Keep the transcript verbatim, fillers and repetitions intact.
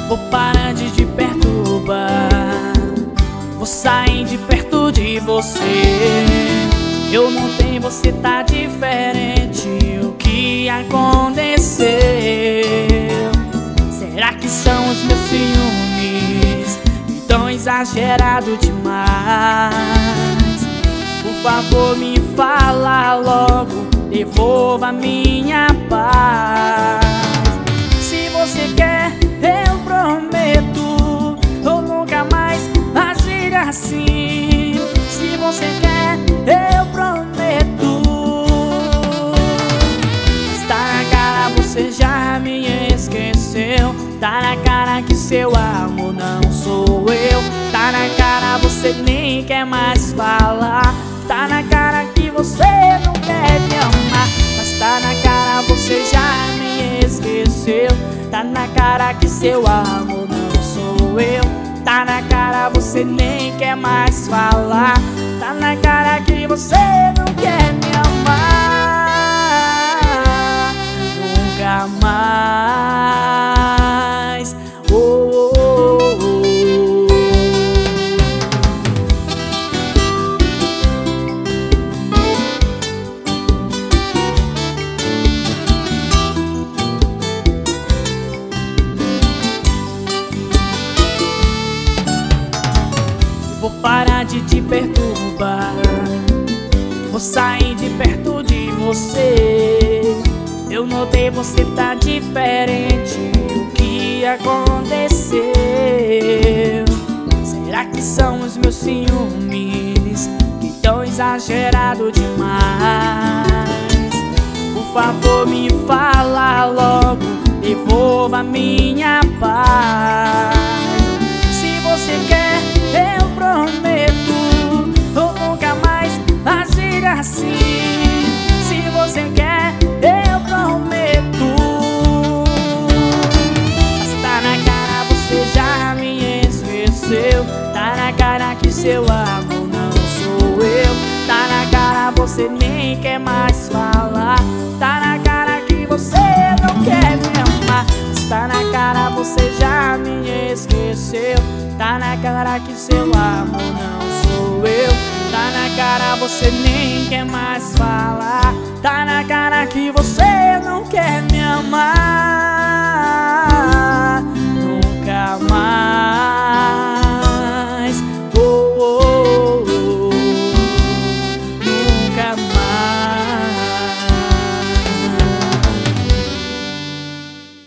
Vou parar de te perturbar, vou sair de perto de você. Eu notei, você tá diferente. O que aconteceu? Será que são os meus ciúmes que tão exagerado demais? Por favor, me fala logo, devolva minha paz. Se você quer, eu prometo, eu nunca mais agir assim. Se você quer, eu prometo. Está na cara, você já me esqueceu. Tá na cara que seu amor não sou eu. Tá na cara, você nem quer mais falar. Tá na cara que você não quer me amar. Mas tá na cara, você já me esqueceu. Tá na cara que seu amor não sou eu. Tá na cara, você nem quer mais falar. Tá na cara que você não quer me amar nunca mais. Oh, oh, oh, oh. Vou parar de te perturbar, vou sair de perto de você. Eu notei, você tá diferente. O que aconteceu? Será que são os meus ciúmes que tão exagerado demais? Por favor, me fala logo, devolva minha paz. Se você quer, eu prometo, eu nunca mais agir assim. Se você quer, eu prometo. Mas tá na cara, você já me esqueceu. Tá na cara que seu amor não sou eu. Tá na cara, você nem quer mais falar. Tá na cara que você não quer me amar. Mas tá na cara, você já me esqueceu. Tá na cara que seu amor não sou eu. Tá na cara, você nem quer mais falar. Tá na cara que você